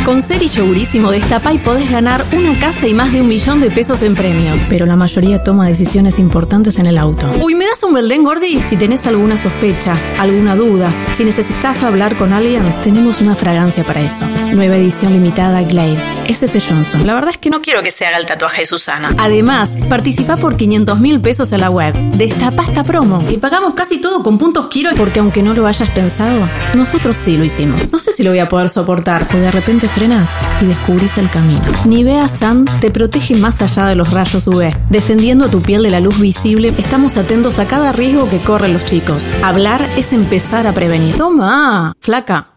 Con Ser y Yogurísimo destapá y podés ganar una casa y más de 1 millón de pesos en premios. Pero la mayoría toma decisiones importantes en el auto. Uy, ¿me das un Belden, Gordi? Si tenés alguna sospecha, alguna duda, si necesitas hablar con alguien, tenemos una fragancia para eso. Nueva edición limitada Glade, S.C. Johnson. La verdad es que no quiero que se haga el tatuaje de Susana. Además, participá por 500.000 pesos en la web. Destapá esta promo. Y pagamos casi todo con puntos Kiro, porque aunque no lo hayas pensado, nosotros sí lo hicimos. No sé si lo voy a poder soportar, o de repente frenás y descubrís el camino. Nivea Sun te protege más allá de los rayos UV. Defendiendo tu piel de la luz visible, estamos atentos a cada riesgo que corren los chicos. Hablar es empezar a prevenir. ¡Toma, flaca!